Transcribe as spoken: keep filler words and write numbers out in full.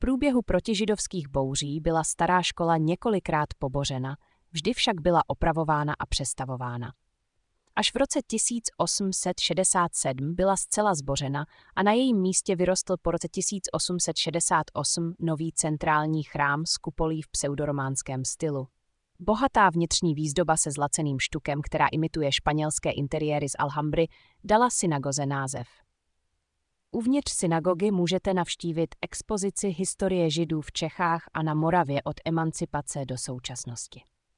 průběhu protižidovských bouří byla stará škola několikrát pobořena, vždy však byla opravována a přestavována. Až v roce tisíc osm set šedesát sedm byla zcela zbořena a na jejím místě vyrostl po roce tisíc osm set šedesát osm nový centrální chrám s kupolí v pseudorománském stylu. Bohatá vnitřní výzdoba se zlaceným štukem, která imituje španělské interiéry z Alhambry, dala synagoze název. Uvnitř synagogy můžete navštívit expozici historie Židů v Čechách a na Moravě od emancipace do současnosti.